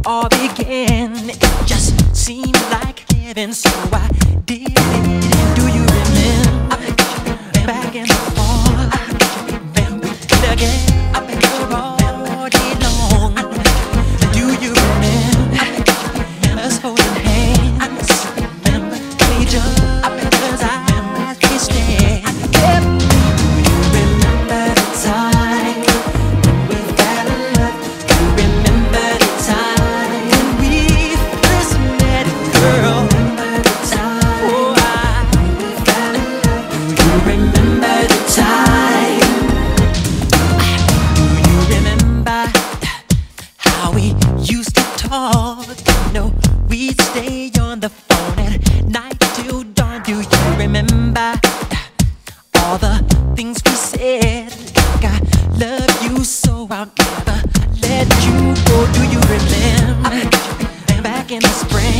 all began. It just seemed like heaven, so I did it. Do you remember back in the fall? Remember the game all day long. Do you remember us holding hands? Remember each other's eyes we stared. Do you remember the time when we fell in love? Do you remember the time when we first met, girl? Oh, we fell in love. Do you remember the time? Do you remember how we used to talk? No, we'd stay on the phone at night till dawn. Do you remember all the things we said? Like I love you so I'll never let you go. Do you remember back in the spring?